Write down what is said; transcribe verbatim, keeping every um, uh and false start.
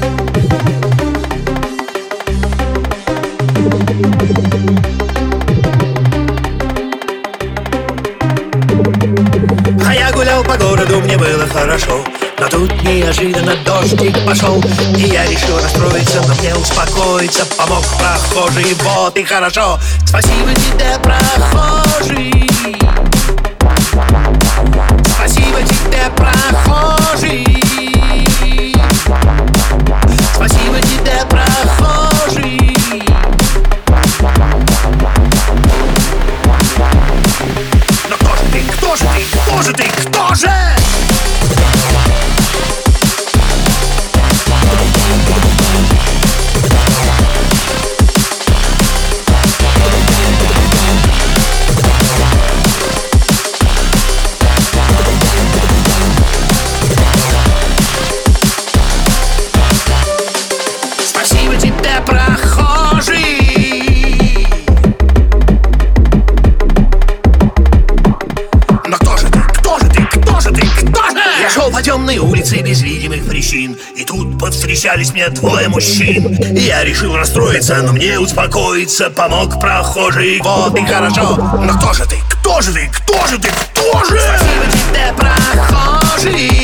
А я гулял по городу, мне было хорошо. Но тут неожиданно дождик пошел, и я решил расстроиться, но мне успокоиться помог прохожий. Вот и хорошо. Спасибо тебе, прохожий. Спасибо тебе, прохожий. Спасибо тебе, прохожий. Но кто же ты, кто же ты, кто же ты, кто же? Спасибо тебе, прохожий. Но кто же ты, кто же ты, кто же ты, кто же? Я шел по темной улице без видимых причин, и тут повстречались мне двое мужчин. Я решил расстроиться, но мне успокоиться помог прохожий. Вот и хорошо. Но кто же ты, кто же ты, кто же ты, кто же? Спасибо тебе, прохожий.